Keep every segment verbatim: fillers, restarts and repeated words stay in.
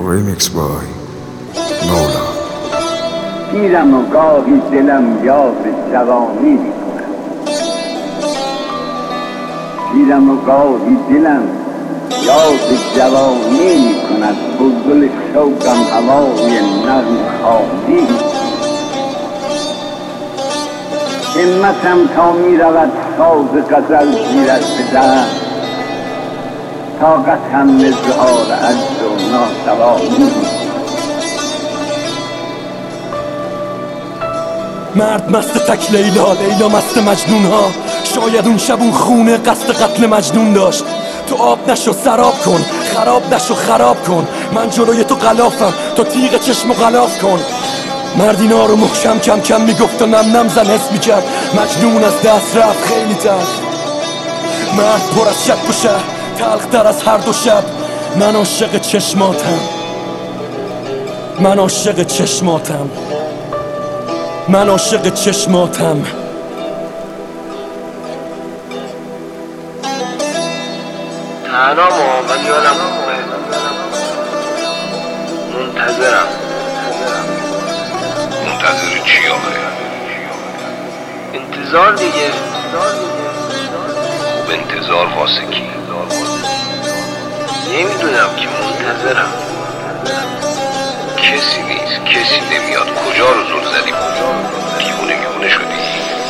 Remix by نولا. پیرم و گاهی دلم یاد جوانی می کند، پیرم و گاهی دلم یاد جوانی می کند، بلبل شوقم هوای نرم خوانی می کند. همتم تا می رود ساز غزل گیرد به دست، طاقتم اظهار عجز و ناتوانی می کند. مرد مست تک لیلا، لیلا مست مجنون ها. شاید اون شب اون خونه قصد قتل مجنون داشت. تو آب نشو سراب کن، خراب نشو خراب کن. من جلوی تو غلافم، تو تیغ چشم و غلاف کن. مرد اینا رو محکم کم کم میگفت و نم نم زن حس میکرد. مجنون از دست رفت خیلی تلخ. مرد پر از شک و شهر، تلخ تر از هر دو شب. من عاشق چشماتم، من عاشق چشماتم، من عاشق چشماتم. تنها ولی یادم خوبه، منتظرم. منتظر چی آخه؟ انتظار دیگه. خوب انتظار واسه کی؟ نمیدونم که منتظرم. کسی نیست، کسی نمیاد. کجا رو زل زدیم؟ دیوونه میونه شدی؟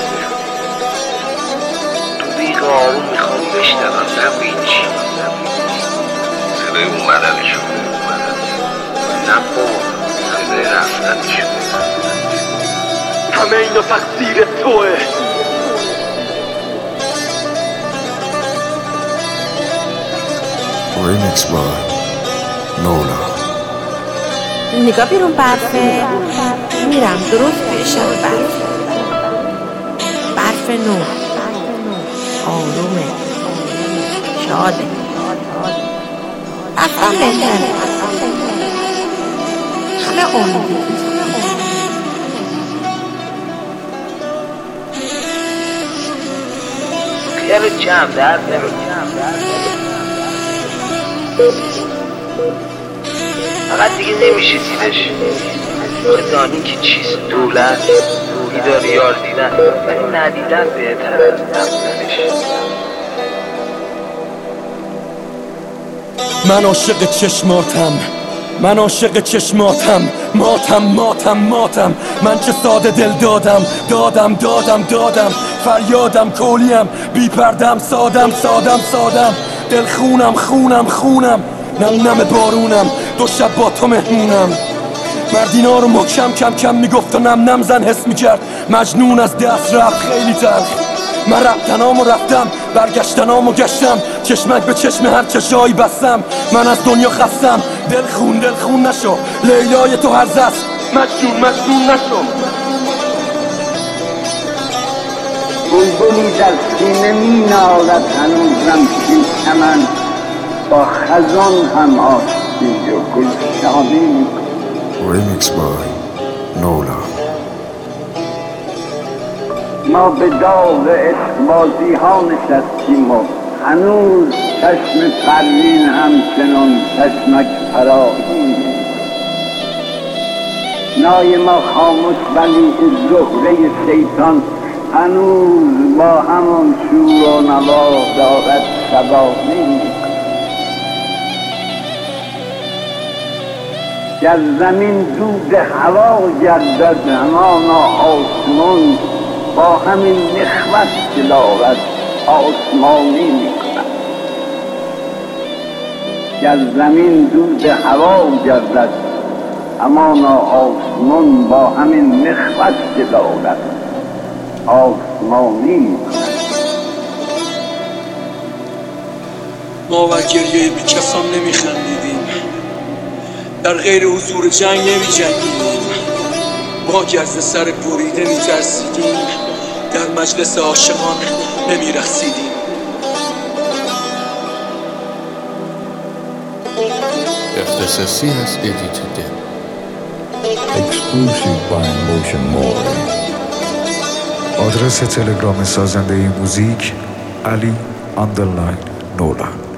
تو بیق آروم میخوام بشنوم، نه هیچی. صدای اومدنی شده؟ نه بابا، صدای رفتنی شده. همه اینا تقصیر توه. Remix by نولا. نگاه بیرون برفه، میرم درست پیشم. برف برف نو، آرومه، شاده، برفم بهتره، همه امیدی. خیال جمع درد نمیکنم، فقط دیگه نمیشه دیدش. دانی که چیست دولت، دیدار یار دیدن، ولی ندیدن بهتر از نبودنش. من عاشق چشماتم، من عاشق چشماتم. ماتم ماتم ماتم، من چه ساده دل دادم دادم دادم دادم. فریادم کولیم، بی پردم سادم سادم سادم. دل خونم خونم خونم، نم نم بارونم. دو شب با تو مهمونم. مردینا رو محکم کم کم میگفت و نم نم زن حس میکرد. مجنون از دست رفت خیلی تلخ. من رفتنامو رفتم، برگشتنامو گشتم. چشمک به چشم هر چشایی بستم. من از دنیا خستم، دل خون دل خون نشو. لیلای تو هرزه است، مجنون مجنون نشو. بلبلی در سینه می نالد هنوزم چین چمن، با خزان هم آشتی و گلشانی می کند. Remix by نولا. ما به داغ عشقبازی ها نشستیم و هنوز چشم پروین همچنان چشمک فراهی. نای ما خاموش ولی زهره شیطان هنوز با همان شور و نوا دارد شبانی. گر زمین دود هوا گردد همانا آسمان، با همین نخوت که دارد آسمانی می کند. گر زمین دود هوا گردد همانا آسمان، با همین نخوت که دارد آسمانی می کند. ما و گریه بی کسان نمی خندیدیم، در غیر حضور جنگ نمی جنگیدیم. ما گرز سر بریده می ترسیدیم، در مجلس عاشقان نمی رقصیدیم. اختصاصی از ادیت دل. Exclusive by Motion More. آدرس تلگرام سازنده موزیک علی اندرلاین نولا.